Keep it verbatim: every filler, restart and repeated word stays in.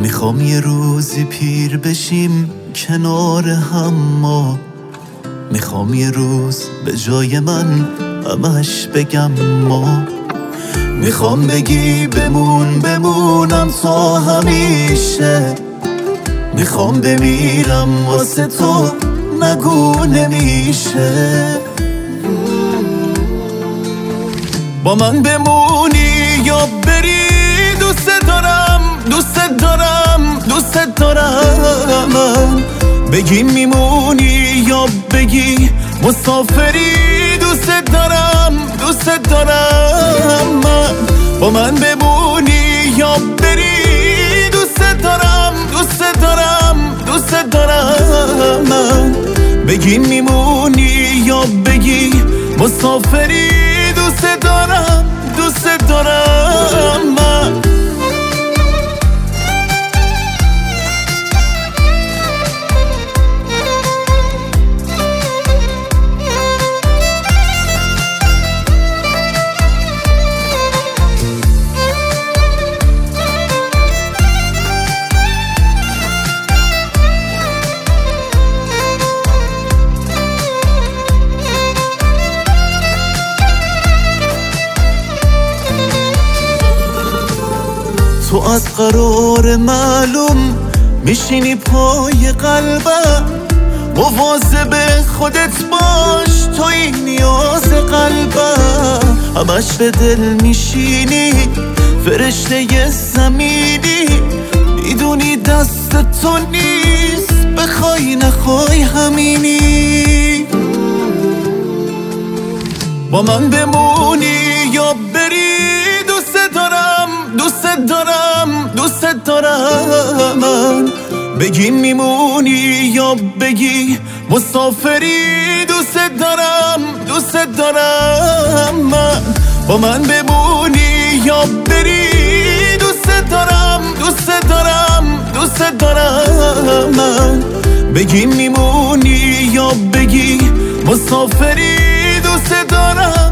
میخوام یه روزی پیر بشیم کنار هم ما، میخوام یه روز به جای من همش بگم ما. میخوام بگی بمون بمونم تا همیشه، میخوام بمیرم واسه تو نگو نمیشه. با من بمونی یا بری، دوست دارم دوست دارم دوست دارم من. بگی میمونی یا بگی مسافری، دوست دارم دوست دارم من. با من بمونی یا بری، دوست دارم دوست دارم دوست دارم من. بگی میمونی یا بگی مسافری، دوست دارم دوست دارم من. تو از قرار معلوم میشینی پای قلبم، مواظب خودت باش تو این نیاز قلبم. همش به دل میشینی فرشته ی زمینی، میدونی دست تو نیست بخوای نخوای همینی. با من بمونی یا بری، دوست دارم دوست دارم دوست دارم من. بگی میمونی یا بگی مسافری، دوست دارم دوست دارم من. با من بمونی یا بری، دوست دارم دوست دارم دوست دارم من. بگی میمونی یا بگی مسافری، دوست دارم